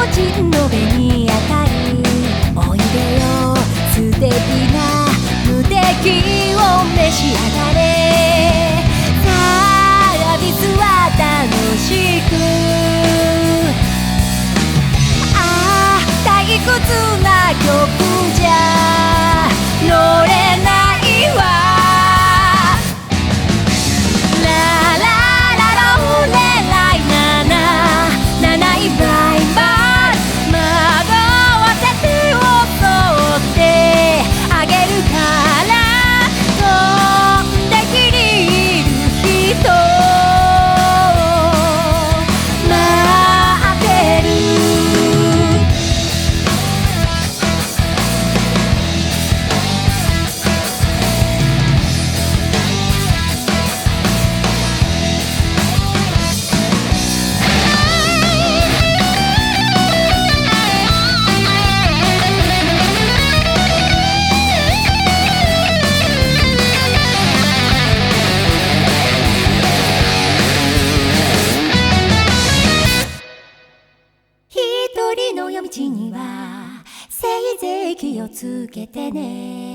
人の目に当たる。おいでよ素敵な無敵を召し上がれ。サービスは楽しく、ああ退屈な曲じゃ乗れないわ。ラララロレライナナナナイバイバイ、惑わせて襲ってあげるから飛んできりいる人待ってる。一人の夜道にはせいぜい気をつけてね。